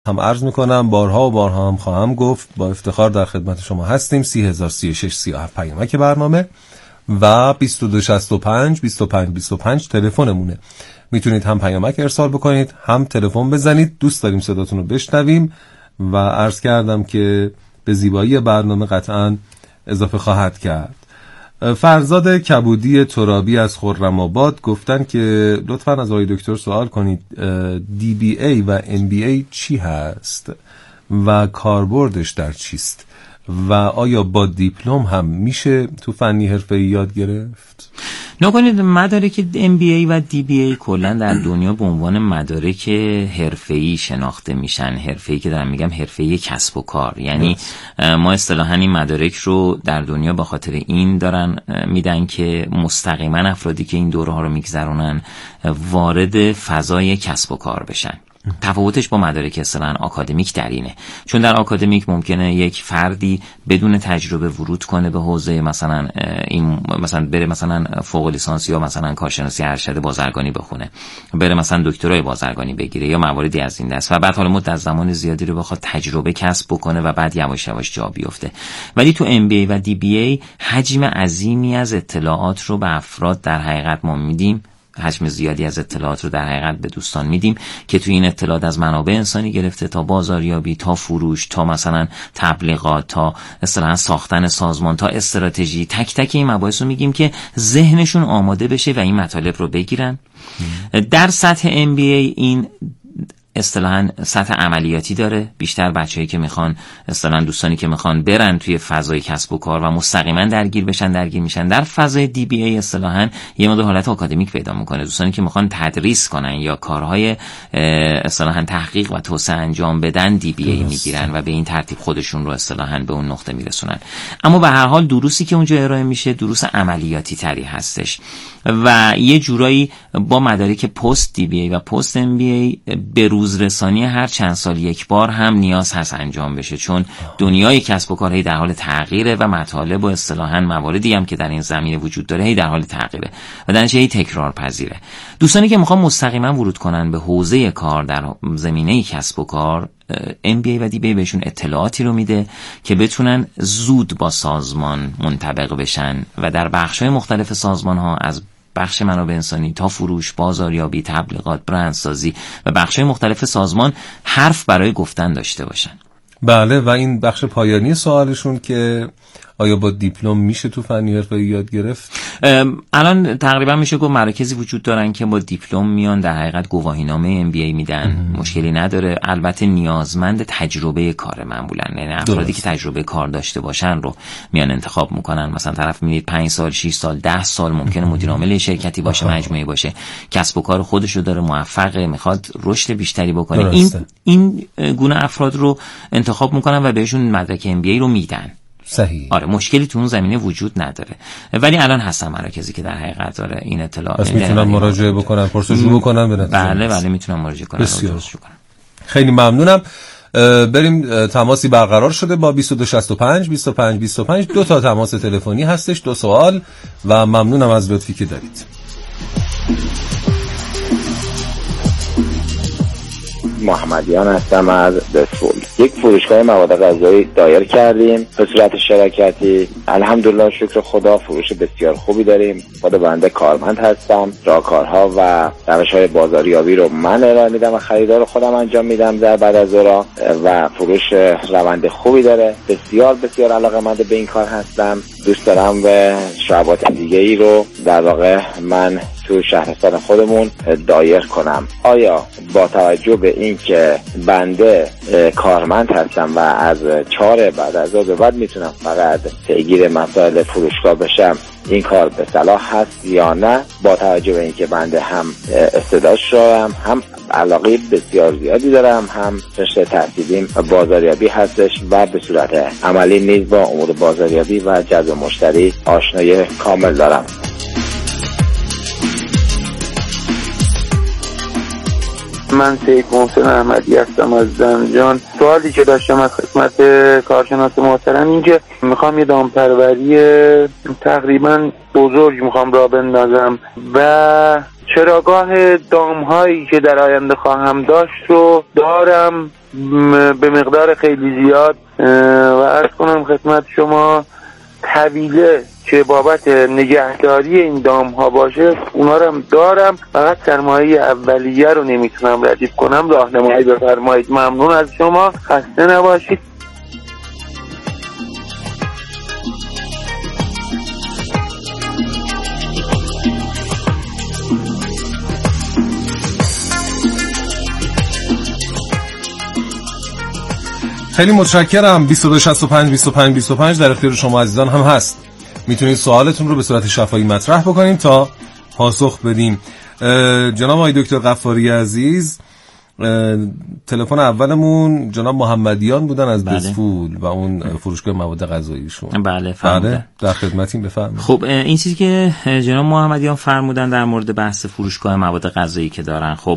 هم عرض میکنم، بارها و بارها هم خواهم گفت، با افتخار در خدمت شما هستیم. 30036 37 پیامک برنامه و 2265 25 25 تلفنمونه. میتونید هم پیامک ارسال بکنید هم تلفن بزنید. دوست داریم صداتون رو بشنویم و عرض کردم که به زیبایی برنامه قطعا اضافه خواهد کرد. فرزاد کبودی ترابی از خرم‌آباد گفتن که لطفاً از آقای دکتر سوال کنید DBA و MBA چی هست و کاربردش در چیست و آیا با دیپلم هم میشه تو فنی حرفه‌ای یاد گرفت؟ نکنید مدارک MBA و DBA کلا در دنیا به عنوان مدارک حرفه‌ای شناخته میشن. حرفه‌ای که دارم میگم حرفه‌ای کسب و کار، یعنی ما اصطلاحاً این مدارک رو در دنیا به خاطر این دارن میدن که مستقیما افرادی که این دوره ها رو میگذرونن وارد فضای کسب و کار بشن. تفاوتش با مدارک اصطلاحاً آکادمیک در اینه، چون در آکادمیک ممکنه یک فردی بدون تجربه ورود کنه به حوزه مثلا این مثلا بره مثلا فوق لیسانس یا مثلا کارشناسی ارشد بازرگانی بخونه، بره مثلا دکترای بازرگانی بگیره یا مواردی از این دست و بعد حالا مدت زمان زیادی رو بخواد تجربه کسب بکنه و بعد یواش یواش جا بیفته. ولی تو MBA و DBA حجم عظیمی از اطلاعات رو به افراد در حقیقت ما میدیم، حجم زیادی از اطلاعات رو در حقیقت به دوستان میدیم که توی این اطلاعات از منابع انسانی گرفته تا بازاریابی، تا فروش، تا مثلا تبلیغات، تا اصطلاحاً ساختن سازمان، تا استراتژی، تک تک این مباحث رو میگیم که ذهنشون آماده بشه و این مطالب رو بگیرن. در سطح MBA این اصطلاحاً سطح عملیاتی داره. بیشتر بچه‌ای که میخوان اصطلاحاً دوستانی که میخوان برن توی فضای کسب و کار و مستقیما درگیر میشن. در فضای DBA اصطلاحاً یه مدل حالت آکادمیک پیدا میکنه. دوستانی که میخوان تدریس کنن یا کارهای اصطلاحاً تحقیق و توسعه انجام بدن DBA میگیرن و به این ترتیب خودشون رو اصطلاحاً به اون نقطه میرسونن. اما به هر حال دروسی که اونجا ارائه میشه دروس عملیاتی تری هستش و یه جورایی با مدارک پست DBA و پست MBA به روزرسانی هر چند سال یک بار هم نیاز هست انجام بشه، چون دنیای کسب و کار هی در حال تغییره و مطالب و اصطلاحاً مواردی هم که در این زمینه وجود داره هی در حال تغییره و در نتیجه هی تکرار پذیره. دوستانی که میخوان مستقیما ورود کنن به حوزه کار در زمینه کسب و کار، MBA و DBA بهشون اطلاعاتی رو میده که بتونن زود با سازمان منطبق بشن و در بخش‌های مختلف سازمان‌ها از بخش منابع انسانی تا فروش، بازاریابی، تبلیغات، برندسازی و بخش‌های مختلف سازمان حرف برای گفتن داشته باشن. بله، و این بخش پایانی سوالشون که آیا با دیپلم میشه تو فنی حرفه‌ای یاد گرفت؟ الان تقریبا میشه گفت مراکزی وجود دارن که با دیپلم میان در حقیقت گواهینامه MBA میدن. مشکلی نداره. البته نیازمند تجربه کار معمولا، یعنی افرادی که تجربه کار داشته باشن رو میان انتخاب میکنن. مثلا طرف میدید 5 سال 6 سال 10 سال ممکنه مدیر عامل شرکتی باشه، مجموعه باشه، کسب و کار خودش رو داره، موفقه، میخواد رشد بیشتری بکنه. این گونه افراد رو انتخاب میکنن و بهشون مدرک MBA رو میدن. صحیح. آره، مشکلی تو اون زمینه وجود نداره، ولی الان هستن مراکزی که در حقیقت داره این اطلاع. پس میتونن مراجعه بکنن، پرسجو بکنن. بله میتونن مراجعه کنن. خیلی ممنونم. بریم. تماسی برقرار شده با 2265 25 25. 2 تا تماس تلفنی هستش، 2 سوال و ممنونم از لطفی که دارید. محمدیان هستم از دسفول. یک فروشگاه مواد غذایی دایر کردیم به صورت شراکتی. الحمدلله شکر خدا فروش بسیار خوبی داریم. خود بنده کارمند هستم. راهکارها و روش‌های بازاریابی رو من ارائه میدم و خریدار خودم انجام میدم در بعد از ظهر و فروش روند خوبی داره. بسیار بسیار علاقه‌مند به این کار هستم. دوست دارم به شعبات دیگه‌ای رو در واقع من تو شهرستان خودمون دایر کنم. آیا با توجه به این که بنده کارمند هستم و از 4 بعد از ظهر به بعد میتونم فقط پیگیر مسائل فروشگاه بشم، این کار به صلاح هست یا نه؟ با توجه به این که بنده هم استعدادش دارم، هم علاقه بسیار زیادی دارم، هم رشته تحصیلیم بازاریابی هستش و به صورت عملی نیز با امور بازاریابی و جذب مشتری آشنایی کامل دارم. من سید محسن احمدی هستم از زنجان. سوالی که داشتم از خدمت کارشناس محترم این که میخوام یه دامپروری تقریبا بزرگ میخوام راه بندازم و چراگاه دامهایی که در آینده خواهم داشت رو دارم به مقدار خیلی زیاد و عرض کنم خدمت شما طویله که بابت نگهداری این دام ها باشه اونا رو هم دارم، فقط سرمایه اولیه رو نمیتونم ردیف کنم. راهنمایی بفرمایید. ممنون از شما، خسته نباشید. خیلی متشکرم. 2265 در اختیار شما عزیزان هم هست. میتونید سوالتون رو به صورت شفاهی مطرح بکنیم تا پاسخ بدیم. جناب آقای دکتر غفاری عزیز، تلفن اولمون جناب محمدیان بودن از دسفول و اون فروشگاه مواد غذاییشون. بله فرمودن. در خدمتیم، بفرمایید. خب این چیزی که جناب محمدیان فرمودن در مورد بحث فروشگاه مواد غذایی که دارن، خب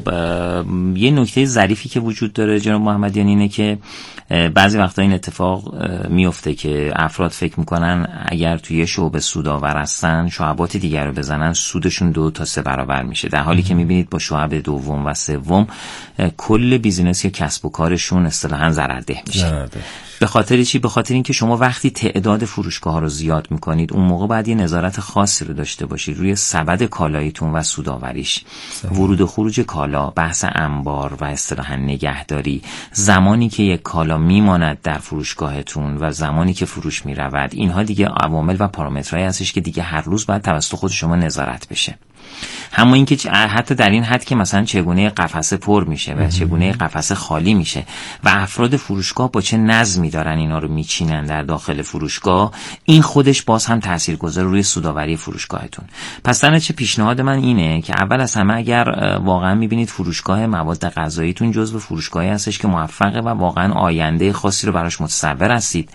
یه نکته ظریفی که وجود داره جناب محمدیان اینه که بعضی وقتا این اتفاق میفته که افراد فکر میکنن اگر توی شعبه سودآور هستن شعبات دیگر رو بزنن سودشون 2 تا 3 برابر میشه، در حالی که میبینید با شعب دوم و سوم کل بیزینس یا کسب و کارشون اصطلاحاً ضررده میشه. به خاطر چی؟ به خاطر اینکه شما وقتی تعداد فروشگاه‌ها رو زیاد میکنید اون موقع بعد یه نظارت خاصی رو داشته باشید روی سبد کالایتون و سودآوریش، ورود و خروج کالا، بحث انبار و اصطلاحاً نگهداری، زمانی که یک کالا میماند در فروشگاهتون و زمانی که فروش میرود، اینها دیگه عوامل و پارامترهایی هستش که دیگه هر روز باید توسط خود شما نظارت بشه. همون این که حتی در این حد که مثلا چگونه قفسه پر میشه و چگونه قفسه خالی میشه و افراد فروشگاه با چه نظمی دارن اینا رو میچینن در داخل فروشگاه، این خودش باز هم تاثیرگذار روی سودآوری فروشگاهتون. پس در نتیجه پیشنهاد من اینه که اول از همه اگر واقعا میبینید فروشگاه مواد غذاییتون جزو فروشگاهی هستش که موفقه و واقعا آینده خاصی رو براش متصور هستید،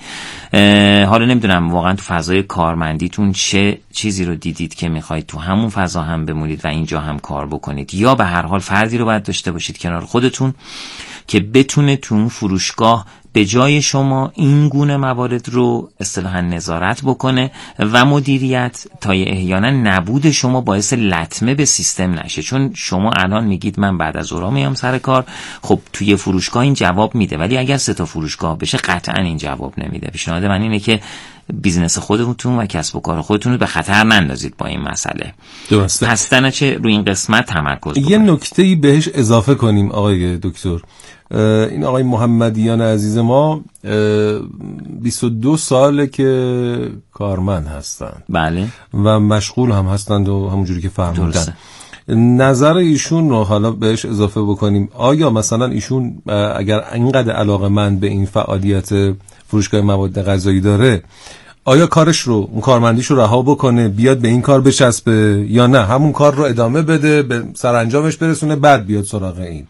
حالا نمیدونم واقعا تو فضای کارمندیتون چه چیزی رو دیدید که میخواید تو همون فضا هم بمونید و اینجا هم کار بکنید، یا به هر حال فردی رو باید داشته باشید کنار خودتون که بتونه تو اون فروشگاه به جای شما این گونه موارد رو اصطلاحاً نظارت بکنه و مدیریت، تا احیانا نبود شما باعث لطمه به سیستم نشه. چون شما الان میگید من بعد از ظهر میام سر کار، خب توی فروشگاه این جواب میده، ولی اگر 3 تا فروشگاه بشه قطعاً این جواب نمیده. پیشنهاد من اینه که بیزنس خودتون و کسب و کار خودتون رو به خطر نندازید با این مسئله. درسته. پس چه روی این قسمت تمرکز بکنید. یه نکته‌ای بهش اضافه کنیم آقای دکتر. این آقای محمدیان عزیز ما 22 ساله که کارمند هستند. بله. و مشغول هم هستند و همونجوری که فرمودن. نظر ایشون رو حالا بهش اضافه بکنیم. آیا مثلا ایشون اگر اینقدر علاقه‌مند به این فعالیت فروشگاه مواد غذایی داره، آیا کارش رو، اون کارمندیش رو رها بکنه بیاد به این کار بچسبه، یا نه همون کار رو ادامه بده به سرانجامش برسونه بعد بیاد سراغ این؟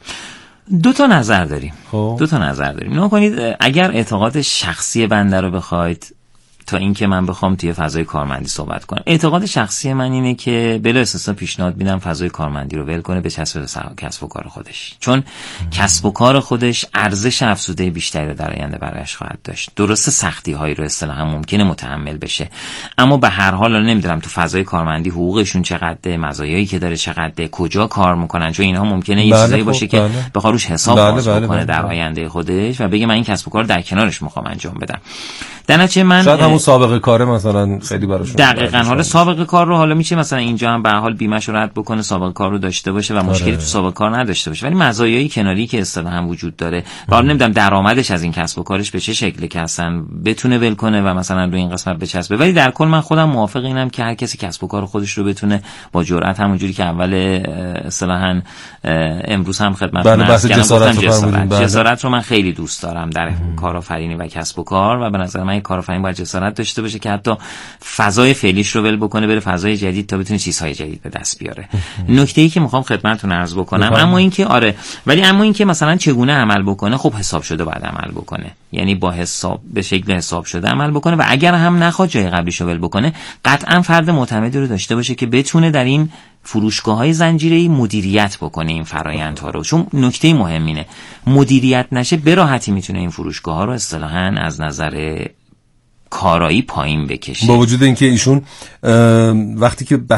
2 تا نظر داریم. 2 تا نظر داریم. نگاه کنید، اگر اعتقاد شخصی بنده رو بخواید تا اینکه من بخوام توی فضای کارمندی صحبت کنم، اعتقاد شخصی من اینه که بلا استثنا پیشنهاد میدم فضای کارمندی رو ول کنه، به چسب کسب و کار خودش. چون کسب و کار خودش ارزش افزوده بیشتری رو در آینده برایش خواهد داشت. درسته سختی هایی رو اصطلاحا ممکنه متحمل بشه، اما به هر حال نمیدونم تو فضای کارمندی حقوقشون چقدره، مزایایی که داره چقدره، کجا کار میکنن، چون اینها ممکنه یه چیزایی باشه که بخواد روش حساب باز بکنه در آینده خودش و بگه من این کسب و کار در کنارش میخوام انجام بدم. در نتیجه من شاید همون سابقه کاره مثلا خیلی براشون دقیقاً حالا سابقه کار رو حالا میشه مثلا اینجا هم به هر حال بیمه‌ش رو رد بکنه، سابقه کار رو داشته باشه و مشکلی تو سابقه کار نداشته باشه، ولی مزایای کناری که اصطلاحاً وجود داره و حالا نمیدونم درآمدش از این کسب و کارش به چه شکلی که اصلا بتونه ول کنه و مثلا روی این قسمت بچسبه. ولی در کل من خودم موافق اینم که هر کسی کسب و کار خودش رو بتونه با جرأت، همونجوری که اول اصطلاحاً امروز هم خدمتتون عرض کردم، جسارت رو من خیلی دوست دارم در کارآفرینی و کسب و کار و به نظر من کارآفرین باید جسارت داشته باشه که حتی فضای فعلیش رو ول بکنه بره فضای جدید تا بتونه چیزهای جدید به دست بیاره. نکته‌ای که میخوام خدمتتون عرض بکنم اما اینکه ولی اما اینکه مثلا چگونه عمل بکنه، خب حساب شده باید عمل بکنه، یعنی با حساب، به شکل حساب شده عمل بکنه و اگر هم نخواد جای قبلیشو ول بکنه قطعا فرد معتمدی رو داشته باشه که بتونه در این فروشگاه‌های زنجیره‌ای مدیریت بکنه این فرآیندها رو. چون نکته مهم اینه مدیریت نشه به راحتی میتونه این فروشگاه‌ها رو اصطلاحاً از نظر کارایی پایین بکشه. با وجود اینکه ایشون وقتی که بحث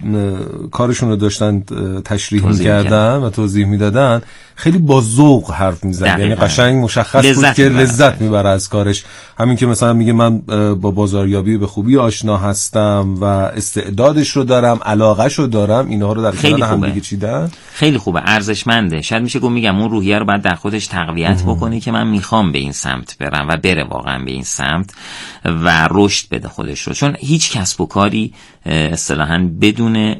کارشون رو داشتن تشریح می‌کردن و توضیح میدادن خیلی با ذوق حرف می‌زد، یعنی قشنگ مشخص بود که لذت میبره از کارش. همین که مثلا میگه من با بازاریابی به خوبی آشنا هستم و استعدادش رو دارم، علاقه‌ش رو دارم، اینها رو در کنار هم دیگه چیدن. خیلی خوبه، ارزشمنده. شاید میشه گفت میگم اون روحیه رو باید در خودش تقویت بکنه که من میخوام به این سمت برم و بره واقعا به این سمت و رشد بده خودش رو. چون هیچ کسب و کاری اصطلاحاً بدون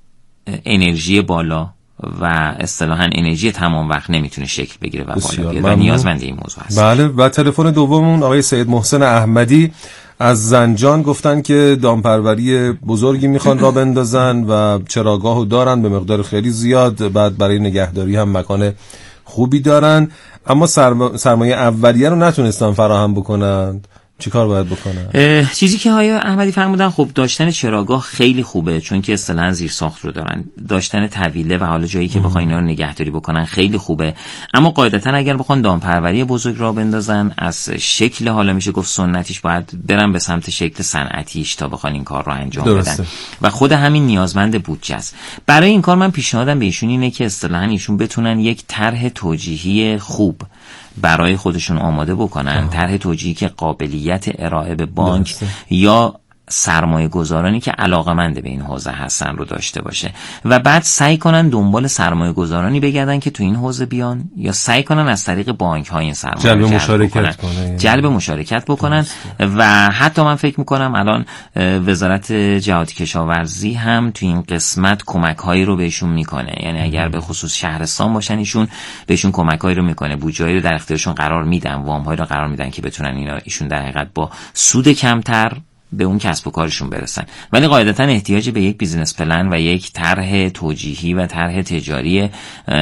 انرژی بالا و اصطلاحاً انرژی تمام وقت نمیتونه شکل بگیره و بالا بیاد و نیازمند این موضوع هست. بله. و تلفن دوممون آقای سید محسن احمدی از زنجان گفتن که دامپروری بزرگی میخوان را بندازن و چراگاهو دارن به مقدار خیلی زیاد، بعد برای نگهداری هم مکان خوبی دارن، اما سرمایه اولیه رو نتونستن فراهم بکنن. چی کار باید بکنن؟ چیزی که های احمدی فرمودن، خب داشتن چراگاه خیلی خوبه، چون که اصطلاحاً زیر ساخت رو دارن. داشتن طویله و حالا جایی که بخوان اینا رو نگهداری بکنن خیلی خوبه، اما قاعدتاً اگر بخوان دامپروری بزرگ را بندازن، از شکل حالا میشه گفت سنتیش باید برن به سمت شکل صنعتیش تا بخوان این کار رو انجام بدن و خود همین نیازمند بودجه است. برای این کار من پیشنهادم به ایشون اینه که اصطلاحاً ایشون بتونن یک طرح توجیهی خوب برای خودشون آماده بکنن، طرح توجیهی که قابلیت ارائه به بانک یا سرمایه گذارانی که علاقمند به این حوزه هستن رو داشته باشه و بعد سعی کنن دنبال سرمایه گذارانی بگردن که تو این حوزه بیان، یا سعی کنن از طریق بانک های این سرمایه جلب مشارکت بکنن. و حتی من فکر میکنم الان وزارت جهاد کشاورزی هم تو این قسمت کمک هایی رو بهشون میکنه، یعنی اگر به خصوص شهرستان باشن ایشون بهشون کمک هایی رو میکنه، بودجه هایی رو در اختیارشون قرار میدن، وام هایی رو قرار میدن که بتونن ایشون در حقیقت با سود کمتر به اون کسب و کارشون برسن. ولی قاعدتاً احتیاج به یک بیزینس پلن و یک طرح توجیهی و طرح تجاری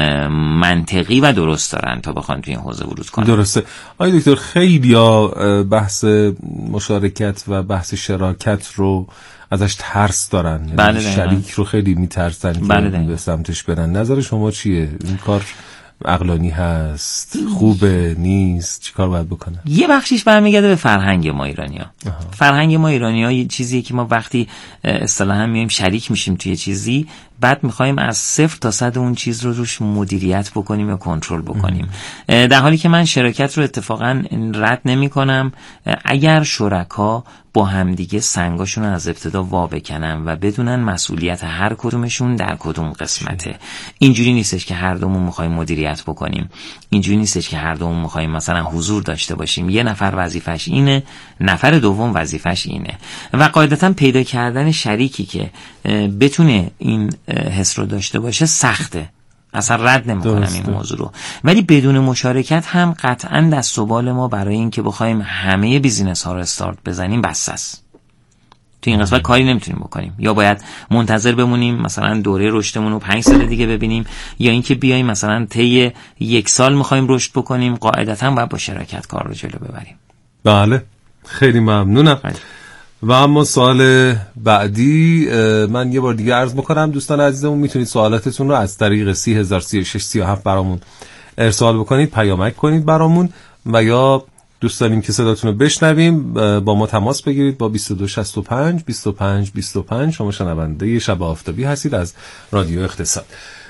منطقی و درست دارن تا بخوان توی این حوزه ورود کنن. درسته. آقای دکتر، خیلی بحث مشارکت و بحث شراکت رو ازش ترس دارن، بله شریک رو خیلی میترسن که به سمتش برن. نظر شما چیه؟ این کار عقلانی هست؟ خوبه؟ نیست؟ چیکار باید بکنه؟ یه بخشیش برمیگرده به فرهنگ ما ایرانی‌ها. فرهنگ ما ایرانی‌ها یه چیزیه که ما وقتی اصطلاحاً میایم شریک میشیم توی چیزی، بعد میخوایم از 0 تا 100 اون چیز رو روش مدیریت بکنیم یا کنترل بکنیم، در حالی که من شراکت رو اتفاقاً رد نمی‌کنم اگر شرکا با همدیگه سنگاشون رو از ابتدا وا بکنن و بدونن مسئولیت هر کدومشون در کدوم قسمته. اینجوری نیستش که هر دومون می‌خوایم مدیریت بکنیم، اینجوری نیستش که هر دومون می‌خوایم مثلا حضور داشته باشیم. یه نفر وظیفش اینه، نفر دوم وظیفش اینه و قاعدتاً پیدا کردن شریکی که بتونه این حس رو داشته باشه سخته. اصلا رد نمی‌کنم این موضوع رو، ولی بدون مشارکت هم قطعاً دست و بال ما برای این که بخوایم همه بیزینس ها رو استارت بزنیم بس است. تو این قسمت کاری نمیتونیم بکنیم، یا باید منتظر بمونیم مثلا دوره رشدمون رو 5 سال دیگه ببینیم، یا اینکه بیایم مثلا طی 1 سال می‌خوایم رشد بکنیم. قاعدتاً باید با شراکت کار رو جلو ببریم. بله، خیلی ممنونم. و اما سوال بعدی من یه بار دیگه عرض میکنم دوستان عزیزمون، میتونید سوالاتتون رو از طریق 303637 برامون ارسال بکنید، پیامک کنید برامون، و یا دوست داریم که صداتون رو بشنویم با ما تماس بگیرید با 2265 25 25. شما شنونده شب آفتابی هستید از رادیو اقتصاد.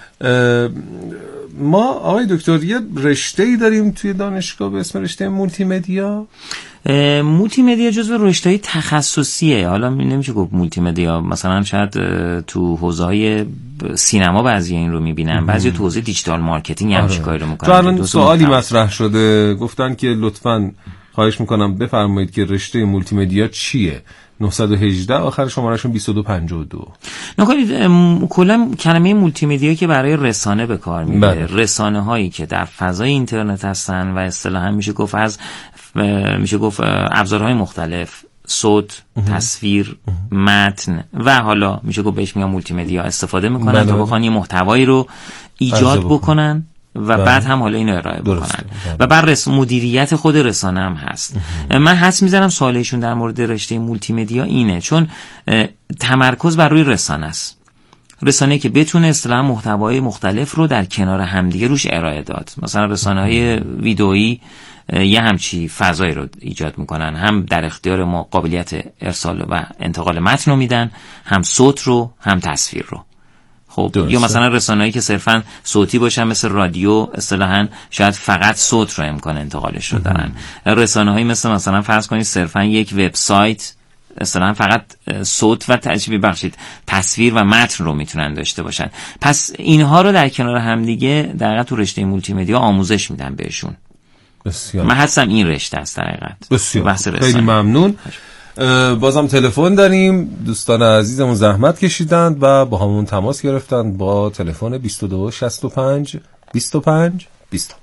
ما آقای دکتر یه رشته‌ای داریم توی دانشگاه به اسم رشته مولتی مدیا. مولتی مدیا جزو رشته‌های تخصصیه. حالا نمیشه گفت مولتی مدیا، مثلا شاید تو حوزه‌های سینما بعضی این رو میبینن، بعضی تو حوزه دیجیتال مارکتینگ هم کاری رو میکنن. الان سوالی مطرح شده، گفتن که لطفاً خواهش میکنم بفرمایید که رشته مولتی مدیا چیه؟ 918 آخر شمارهشون 2252. نکنید کلا کلمه مولتی مدیا که برای رسانه به کار میبره، رسانه هایی که در فضای اینترنت هستن و اصطلاحاً میشه گفت ابزارهای مختلف، صوت، تصویر، متن و حالا میشه گفت بهش میگن مولتی مدیا استفاده میکنن تا بخوان یه محتوایی رو ایجاد بکنن و بعد هم حالا اینو ارائه بکنن و بعد مدیریت خود رسانه هم هست. من حدس میزنم سوالشون در مورد رشته مولتی مدیا اینه، چون تمرکز بر روی رسانه است، رسانه‌ای که بتونه اصطلاحاً محتوای مختلف رو در کنار همدیگه روش ارائه داد. مثلا رسانه‌های ویدئویی یه همچی فضایی رو ایجاد میکنن، هم در اختیار ما قابلیت ارسال و انتقال متن رو میدن، هم صوت رو هم تصویر رو. خب یا مثلا رسانه‌ای که صرفاً صوتی باشن مثل رادیو اصطلاحاً شاید فقط صوت رو امکان انتقالش رو دارن. رسانه‌هایی مثلا فرض کنید صرفاً یک وبسایت اصطلاحاً فقط صوت و تصویر و متن رو میتونن داشته باشن. پس اینها رو در کنار هم دیگه در حقیقت تو رشته مولتی مدیا آموزش میدن بهشون. بسیار من حدسم این رشته است در حقیقت. بسیار خیلی ممنون. بازم تلفن داریم، دوستان عزیزمون زحمت کشیدند و با همون تماس گرفتند با تلفن 22 65 25 25.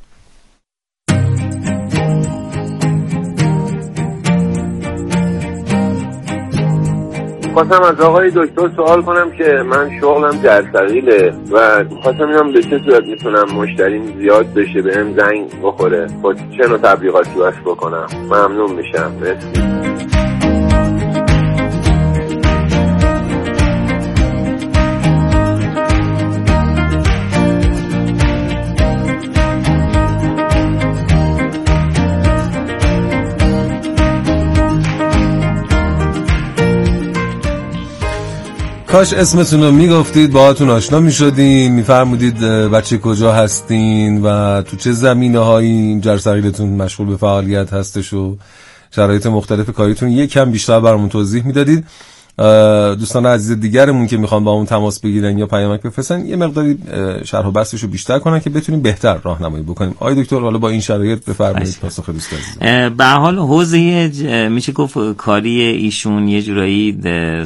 خواستم از آقای دکتر سوال کنم که من شغلم جرثقیله و خواستم اینم به چه صورت میتونم مشتریم زیاد بشه بهم زنگ بخوره، با چه نوع تبلیغاتی باش بکنم؟ ممنون میشم. مرسی. کاش اسمتون رو میگفتید، باهاتون آشنا میشدیم، میفرمودید بچه کجا هستین و تو چه زمینه‌هایی این جرثقیلتون مشغول به فعالیت هستش و شرایط مختلف کاریتون یکم بیشتر برامون توضیح میدادید. دوستان عزیز دیگرمون که میخوان با اون تماس بگیرن یا پیامک بفرستن یه مقداری شرح و بستشو بیشتر کنن که بتونیم بهتر راهنمایی بکنیم. آقای دکتر حالا با این شرایط بفرمایید پاسخ دوست عزیز. به حال حوزه میشه گفت کاری ایشون یه جورایی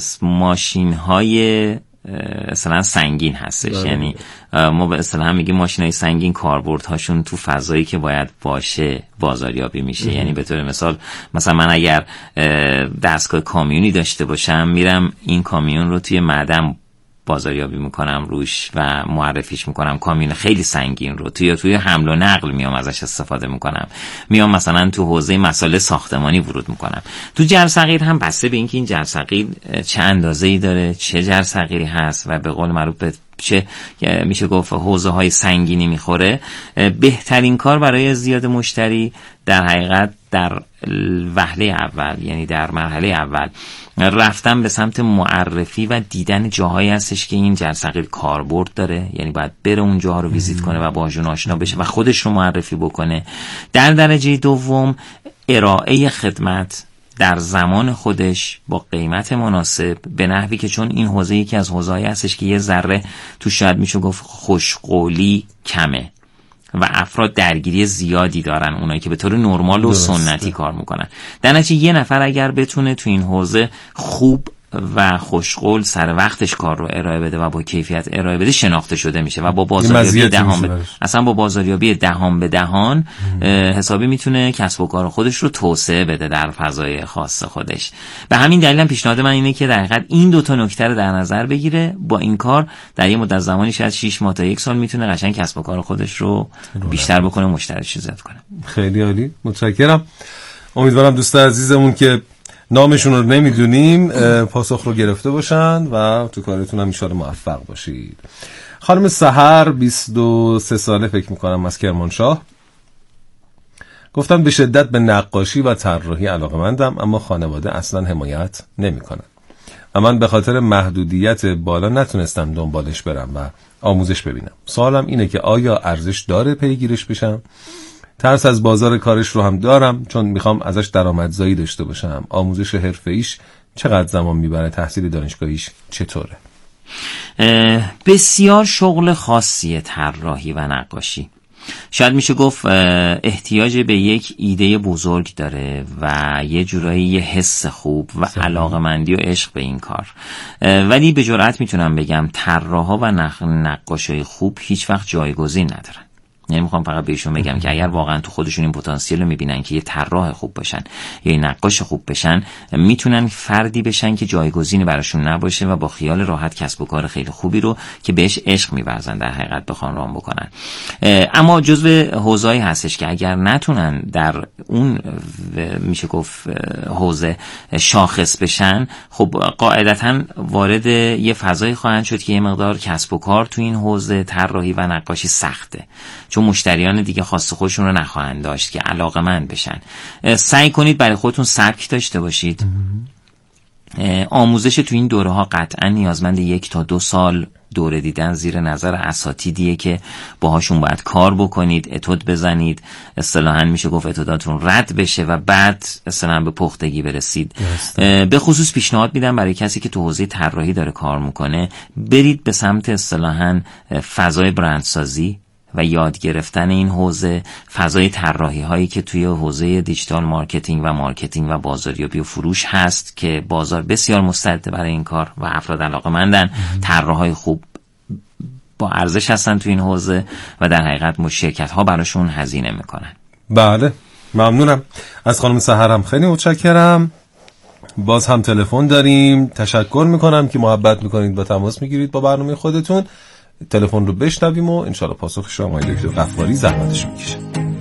ماشین‌های مثلا سنگین هستش. یعنی ما به اصطلاح میگیم ماشینای سنگین کاربردهاشون تو فضایی که باید باشه بازاریابی میشه. یعنی به طور مثلا من اگر دستگاه کامیونی داشته باشم میرم این کامیون رو توی معدن بازاریابی میکنم روش و معرفیش میکنم. کامیون خیلی سنگین رو توی حمل و نقل میام ازش استفاده میکنم. میام مثلا تو حوزه مسائل ساختمانی ورود میکنم. تو جرثقیل هم بسته به اینکه این جرثقیل چه اندازه‌ای داره، چه جرثقیلی هست و به قول معروف چه میشه گفت حوزه های سنگینی میخوره، بهترین کار برای زیاد مشتری در حقیقت در وهله اول، یعنی در مرحله اول رفتن به سمت معرفی و دیدن جاهایی هستش که این جرثقیل کاربرد داره. یعنی باید بره اون جاها رو ویزیت کنه و باهاشون آشنا بشه و خودش رو معرفی بکنه. در درجه دوم ارائه خدمت در زمان خودش با قیمت مناسب، به نحوی که چون این حوزه یکی از حوزه‌ای هستش که یه ذره تو شاید میشه گفت خوشقولی کمه و افراد درگیری زیادی دارن، اونایی که به طور نرمال و سنتی کار میکنن. در نتیجه یه نفر اگر بتونه تو این حوزه خوب و خوشقول سر وقتش کار رو ارائه بده و با کیفیت ارائه بده، شناخته شده میشه و با بازاریابی اصلا با بازاریابی دهان به دهان حسابی میتونه کسب و کار خودش رو توسعه بده در فضای خاص خودش. به همین دلیل هم پیشنهاد من اینه که در حقیقت این دو تا نکته رو در نظر بگیره. با این کار در یه مدت زمانی شاید 6 ماه تا 1 سال میتونه قشنگ کسب و کار خودش رو بیشتر بکنه، مشتریش زیاد کنه. خیلی عالی، متشکرم. امیدوارم دوست عزیزمون که نامشون رو نمیدونیم پاسخ رو گرفته باشن و تو کارتون هم ان شاءالله موفق باشید. خانم سحر 23 ساله فکر میکنم از کرمانشاه گفتن به شدت به نقاشی و طراحی علاقه‌مندم، اما خانواده اصلا حمایت نمیکنن و من به خاطر محدودیت بالا نتونستم دنبالش برم و آموزش ببینم. سوالم اینه که آیا ارزش داره پیگیرش بشم؟ ترس از بازار کارش رو هم دارم چون میخوام ازش درآمدزایی داشته باشم. آموزش حرفه‌ایش چقدر زمان میبره؟ تحصیل دانشگاهیش چطوره؟ بسیار شغل خاصیه طراحی و نقاشی. شاید میشه گفت احتیاج به یک ایده بزرگ داره و یه جورایی یه حس خوب و علاقمندی و عشق به این کار. ولی به جرئت میتونم بگم طراحا و نقاشای خوب هیچ وقت جایگزین ندارن. نمیخوام فقط بهشون بگم که اگر واقعا تو خودشون این پتانسیل رو میبینن که یه طراح خوب باشن یا یه نقاش خوب بشن، میتونن فردی بشن که جایگزینی براشون نباشه و با خیال راحت کسب و کار خیلی خوبی رو که بهش عشق می‌ورزن در حقیقت بخوان رام بکنن. اما جزو حوزه‌ای هستش که اگر نتونن در اون میشه گفت حوزه شاخص بشن، خب قاعدتاً وارد یه فضایی خواهند شد که یه مقدار کسب و کار تو این حوزه طراحی و نقاشی سخته. چون مشتریان دیگه خاص خودشون رو نخواهند داشت که علاقه‌مند بشن. سعی کنید برای خودتون سبک داشته باشید. آموزش تو این دوره ها قطعا نیازمند 1 تا 2 سال دوره دیدن زیر نظر اساتیدیه که باهاشون باید کار بکنید، اتود بزنید، اصطلاحاً میشه گفت اتوداتون رد بشه و بعد اصطلاحاً به پختگی برسید. به خصوص پیشنهاد میدم برای کسی که تو حوزه طراحی داره کار میکنه، برید به سمت اصطلاحاً فضای برندسازی و یاد گرفتن این حوزه، فضای طراحی هایی که توی حوزه دیجیتال مارکتینگ و بازاریابی و فروش هست که بازار بسیار مستعد برای این کار و افراد علاقه‌مندن، طراحای خوب با ارزش هستن توی این حوزه و در حقیقت شرکت ها براشون هزینه میکنن. بله، ممنونم از خانم سحر، هم خیلی متشکرم. باز هم تلفن داریم. تشکر میکنم که محبت میکنید با تماس میگیرید با برنامه خودتون. تلفن رو بشنویم و انشالله پاسخ شما آقای دکتر غفاری زحمتش میکشه.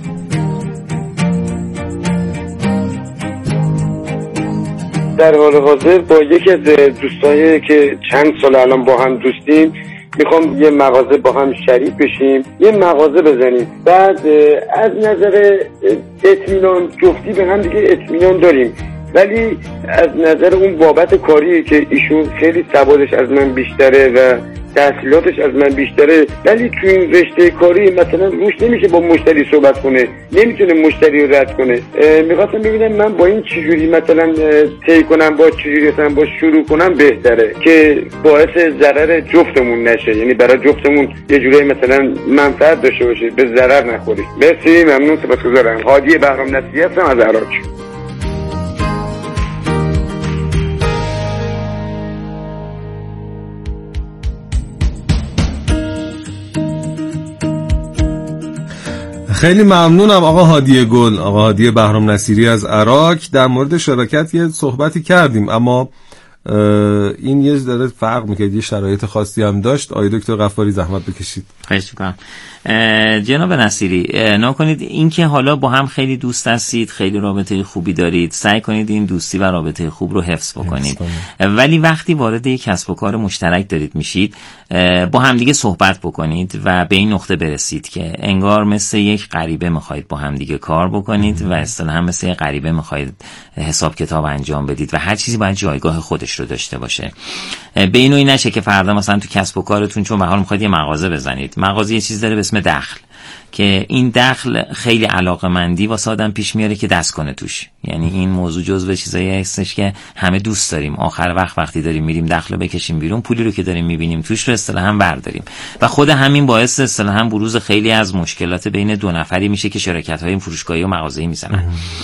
در حال حاضر با یکی از دوستایی که چند سال الان با هم دوستیم میخوام یه مغازه با هم شریک بشیم، یه مغازه بزنیم. بعد از نظر اطمینان جفتی به هم دیگه اطمینان داریم، ولی از نظر اون بابت کاری که ایشون خیلی سوادش از من بیشتره و تحصیلاتش از من بیشتره، ولی تو این رشته کاری مثلا روش نمیشه با مشتری صحبت کنه، نمیتونه مشتری رو رد کنه. میخواستم ببینم من با این چجوری مثلا طی کنم، با چجوری مثلا با شروع کنم بهتره که باعث ضرر جفتمون نشه، یعنی برای جفتمون یه جوری مثلا منفعت داشته باشه، به ضرر نخوریم. مرسی، ممنون، سپاسگزارم. هادی بهرام نصیری هستم از عراق. خیلی ممنونم آقا هادی گل، آقا هادی بهرام نصیری از عراق. در مورد شراکت یه صحبتی کردیم، اما این یه ذره فرق میکرد، یه شرایط خاصی هم داشت. آقای دکتر غفاری زحمت بکشید. خواهش میکنم. جناب نصیری، نکنید این که حالا با هم خیلی دوست هستید، خیلی رابطه خوبی دارید، سعی کنید این دوستی و رابطه خوب رو حفظ بکنید. ولی وقتی وارد یک کسب و کار مشترک دارید میشید، با هم دیگه صحبت بکنید و به این نقطه برسید که انگار مثل یک غریبه میخواید با هم دیگه کار بکنید و اصطلاحاً مثل یک غریبه میخواید حساب کتاب انجام بدید و هر چیزی باید جایگاه خودش رو داشته باشه. به این نشه که فردا مثلا تو کسب و کارتون چون به حال میخواید یه مغازه بزنید، مغازه یه چیز داره به اسم دخل که این دخل خیلی علاقه‌مندی واسه آدم پیش میاره که دست کنه توش. یعنی این موضوع جزو چیزایی هستش که همه دوست داریم. آخر وقتی داریم میریم دخل رو بکشیم بیرون، پولی رو که داریم میبینیم توش رو اصطلاحاً برداریم و خود همین باعث اصطلاحاً بروز خیلی از مشکلات بین دو نفری میشه که شرکت‌های فروشگاهی و مغازه‌ای میزنن.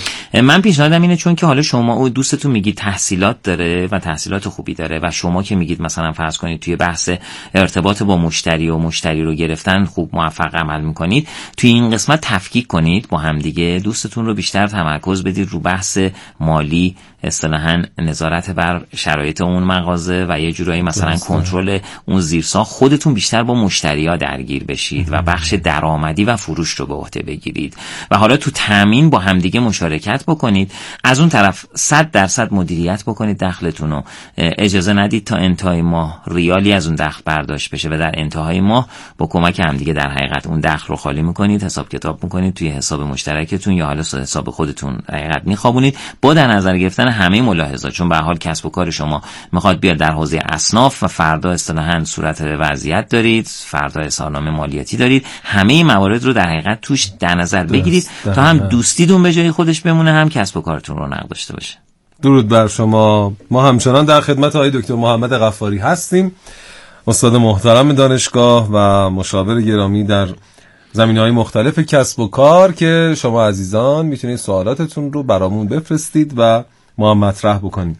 من پیشنهادم اینه چون که حالا شما و دوستتون میگید تحصیلات داره و تحصیلات خوبی داره و شما که میگید مثلا فرض کنید توی بحث ارتباط با مشتری و مشتری رو گرفتن خوب موفق عمل میکنید، توی این قسمت تفکیک کنید با هم دیگه، دوستتون رو بیشتر تمرکز بدید رو بحث مالی، اصطلاحاً نظارت بر شرایط اون مغازه و یه جورایی مثلا کنترل اون زیرساخت. خودتون بیشتر با مشتری‌ها درگیر بشید و بخش درآمدی و فروش رو به عهده بگیرید و حالا تو تامین با همدیگه مشارکت بکنید. از اون طرف 100% مدیریت بکنید دخلتون رو، اجازه ندید تا انتهای ماه ریالی از اون دخل برداشت بشه و در انتهای ماه با کمک همدیگه در حقیقت اون دخل رو خالی میکنید، حساب کتاب میکنید توی حساب مشترکتون یا حالا حساب خودتون حقیقت میخوابونید با در نظر گرفتن همه ملاحظات. چون به هر حال کسب و کار شما میخواد بیاد در حوزه اصناف و فردا اصطلاحاً صورت وضعیت دارید، فردا اظهارنامه مالیاتی دارید، همه این موارد رو در حقیقت توش در نظر بگیرید تا هم دوستیتون به جای خودش بمونه، هم کسب و کارتون رونق داشته باشه. درود بر شما. ما همچنان در خدمت آقای دکتر محمد غفاری هستیم، استاد محترم دانشگاه و مشاور گرامی در زمینه‌های مختلف کسب و کار که شما عزیزان میتونید سوالاتتون رو برامون بفرستید و ما هم مطرح بکنیم.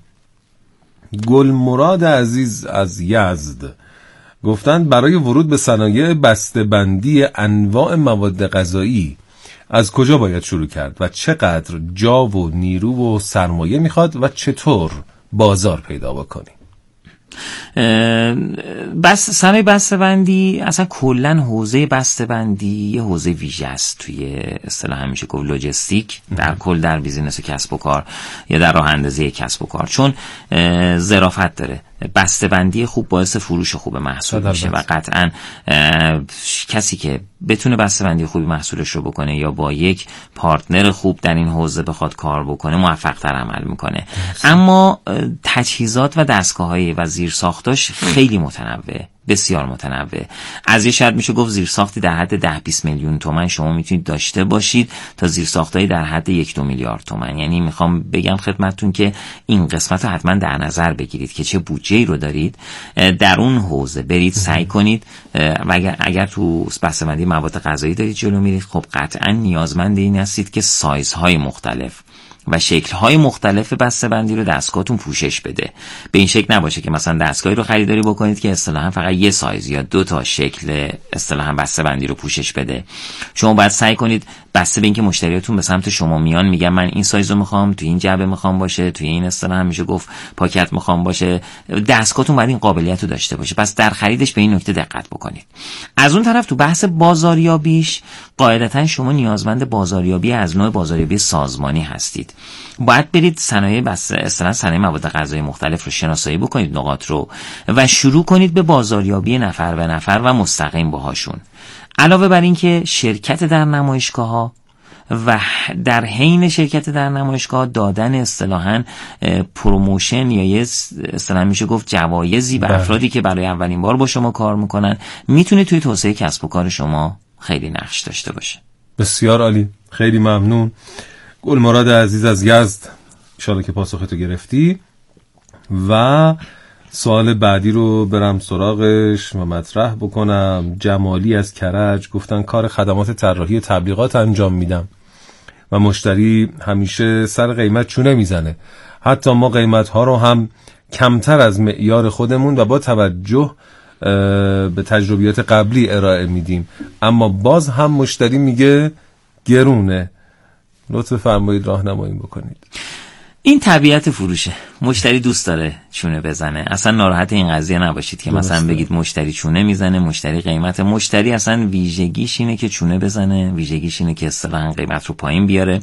گل مراد عزیز از یزد گفتند برای ورود به صنایع بسته‌بندی انواع مواد غذایی از کجا باید شروع کرد و چقدر جا و نیرو و سرمایه میخواد و چطور بازار پیدا بکنیم؟ صنایع بسته‌بندی اصلا کلا حوزه بسته‌بندی یه حوزه ویژه است توی اصطلاح همیشه گفت لوجستیک در کل در بیزینس کسب و کار یا در راه اندازی کسب و کار، چون ظرافت داره. بسته‌بندی خوب باعث فروش خوب محصول میشه و قطعا کسی که بتونه بسته‌بندی خوبی محصولش رو بکنه یا با یک پارتنر خوب در این حوزه بخواد کار بکنه موفق‌تر عمل میکنه. اما تجهیزات و دستگاه‌های و زیرساختاش خیلی متنوع، بسیار متنوع. از یه شرط میشه گفت زیرساختی در حد 10-20 میلیون تومان شما میتونید داشته باشید تا زیرساختایی در حد 1-2 میلیارد تومان. یعنی میخوام بگم خدمتتون که این قسمت رو حتما در نظر بگیرید که چه بودجه‌ای رو دارید در اون حوزه برید سعی کنید و اگر تو بسته‌بندی مواد غذایی دارید جلو میرید، خب قطعا نیازمند این هستید که سایزهای مختلف و شکل‌های مختلف بسته‌بندی رو دستگاهتون پوشش بده. به این شکل نباشه که مثلا دستگاهی رو خریداری بکنید که اصطلاحاً فقط یه سایز یا 2 تا شکل اصطلاحاً بسته‌بندی رو پوشش بده. شما باید سعی کنید بسته به اینکه مشتریاتون به سمت شما میان میگن من این سایز رو میخوام، تو این جعبه میخوام باشه، توی این اصطلاحاً میشه گفت پاکت میخوام باشه، دستگاهتون باید این قابلیت رو داشته باشه. پس در خریدش به این نکته دقت بکنید. از اون طرف تو بحث بازاریابیش قاعدتاً شما نیازمند بازاریابی از نوع بازاریابی سازمانی هستید. باید برید صنایع اصطلاحاً صنایع مواد غذایی مختلف رو شناسایی بکنید، نقاط رو، و شروع کنید به بازاریابی نفر به نفر و مستقیم باهاشون. علاوه بر این که شرکت در نمایشگاه‌ها و در حین شرکت در نمایشگاه دادن اصطلاحاً پروموشن یا یه اصطلاحاً میشه گفت جوایزی به افرادی که برای اولین بار با شما کار میکنن میتونه توی توسعه کسب و کار شما خیلی نقش داشته باشه. بسیار عالی، خیلی ممنون. گلمراد عزیز از یزد، انشالله که پاسختو گرفتی و سوال بعدی رو برم سراغش و مطرح بکنم. جمالی از کرج گفتن کار خدمات طراحی تبلیغات انجام میدم و مشتری همیشه سر قیمت چونه میزنه. حتی ما قیمت ها رو هم کمتر از معیار خودمون و با توجه به تجربیات قبلی ارائه میدیم، اما باز هم مشتری میگه گرونه. لطف فرمایید راهنمایی بکنید. این طبیعت فروشه. مشتری دوست داره چونه بزنه. اصلا ناراحت این قضیه نباشید که مثلا بگید مشتری چونه میزنه، مشتری قیمت. مشتری اصلا ویژگیش اینه که چونه بزنه، ویژگیش اینه که اصطلاحاً قیمت رو پایین بیاره.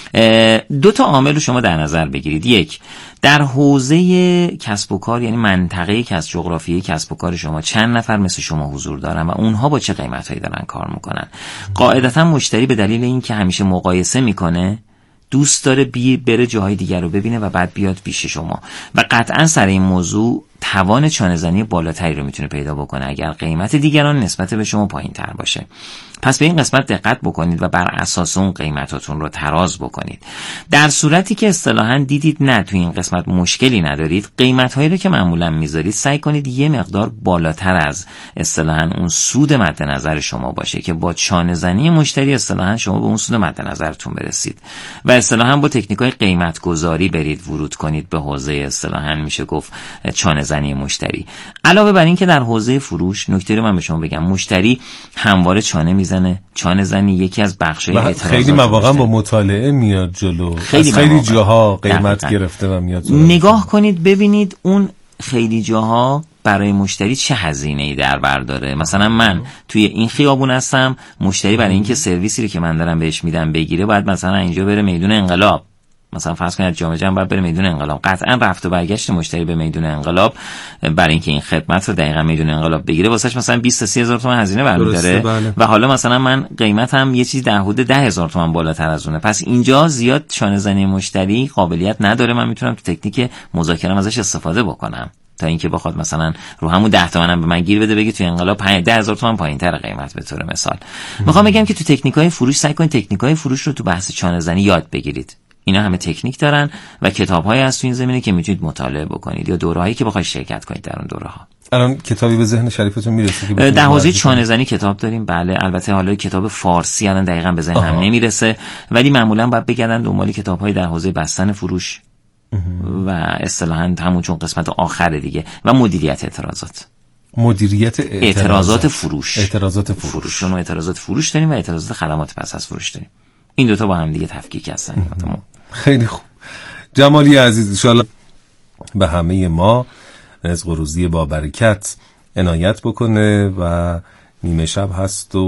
2 تا عامل رو شما در نظر بگیرید. یک، در حوزه کسب و کار، یعنی منطقه جغرافیایی کسب و کار شما چند نفر مثل شما حضور دارن و اونها با چه قیمتایی دارن کار میکنن. قاعدتا مشتری به دلیل اینکه همیشه مقایسه میکنه دوست داره بره جاهای دیگر رو ببینه و بعد بیاد پیش شما و قطعا سر این موضوع توان چانه‌زنی بالاتری رو میتونه پیدا بکنه اگر قیمت دیگران نسبت به شما پایین تر باشه. پس به این قسمت دقت بکنید و بر اساس اون قیمتاتون رو تراز بکنید. در صورتی که اصطلاحاً دیدید نه تو این قسمت مشکلی ندارید، قیمت‌هایی رو که معمولاً میذارید سعی کنید یه مقدار بالاتر از اصطلاحاً اون سود مد نظر شما باشه که با چانه‌زنی مشتری اصطلاحاً شما به اون سود مد نظرتون برسید و اصطلاحاً با تکنیک‌های قیمت گذاری برید ورود کنید به حوزه اصطلاحاً میشه گفت چانه‌زنی مشتری. علاوه بر این که در حوزه فروش نکته رو من به شما بگم، مشتری همواره چانه میزنه. چانه‌زنی یکی از بخش‌های اعتراضات خیلی مواقع با مطالعه میاد جلو، خیلی جاها قیمت گرفته و میاد جلو. نگاه کنید ببینید اون خیلی جاها برای مشتری چه هزینه‌ای در بر داره. مثلا من توی این خیابون هستم، مشتری برای اینکه سرویسی رو که من دارم بهش میدم بگیره باید مثلا اینجا بره میدون انقلاب، مثلا فرض کنید جامعه جمع باید بره میدون انقلاب. قطعا رفت و برگشت مشتری به میدون انقلاب برای اینکه این خدمت رو دقیقاً میدون انقلاب بگیره واسش مثلا 20 تا 30 هزار تومان هزینه برمی‌داره و حالا مثلا من قیمتم یه چیزی در حدود 10,000 تومان بالاتر از اونه. پس اینجا زیاد چانه‌زنی مشتری قابلیت نداره. من میتونم تو تکنیک مذاکره ازش استفاده بکنم تا اینکه بخواد مثلا رو همون 10 تومنم به من گیر بده بگه تو انقلاب 10,000 تومان پایین‌تر قیمت. به طور مثال میخوام بگم که تو تکنیک‌های فروش سعی کنید تکنیک‌های فروش رو تو بحث چانه‌زنی یاد بگیرید. اینا همه تکنیک دارن و کتاب‌هایی هست تو این زمینه که میتونید مطالعه بکنید یا دوره‌هایی که بخواید شرکت کنید در اون دوره‌ها. الان کتابی به ذهن شریفتون میرسه که در حوزه چانه‌زنی کتاب داریم؟ بله، البته حالا کتاب فارسی الان دقیقاً به ذهنم نمیرسه، ولی معمولاً باید بگردن دنبال کتاب‌های در حوزه بستن فروش و اصطلاحاً همون چون قسمت آخر دیگه و مدیریت اعتراضات. مدیریت اعتراضات فروش. اعتراضات فروش. و اعتراضات فروش داریم و اعتراضات خدمات پس از فروش داریم. این دو تا با هم دیگه تفکیک هستن. خیلی خوب. جمالی عزیز ان شاءالله به همه ما رزق و روزی با برکت عنایت بکنه و نیمه شب هست و